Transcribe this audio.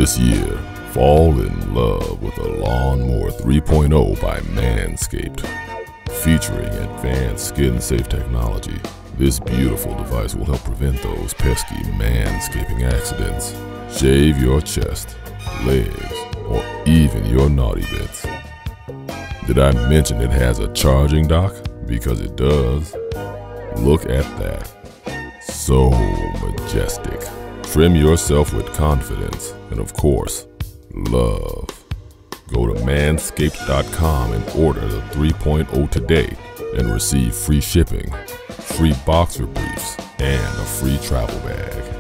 This year, fall in love with a Lawnmower 3.0 by Manscaped. Featuring advanced skin-safe technology, this beautiful device will help prevent those pesky manscaping accidents. Shave your chest, legs, or even your naughty bits. Did I mention it has a charging dock? Because it does. Look at that. So majestic. Trim yourself with confidence and, of course, love. Go to manscaped.com and order the 3.0 today and receive free shipping, free boxer briefs, and a free travel bag.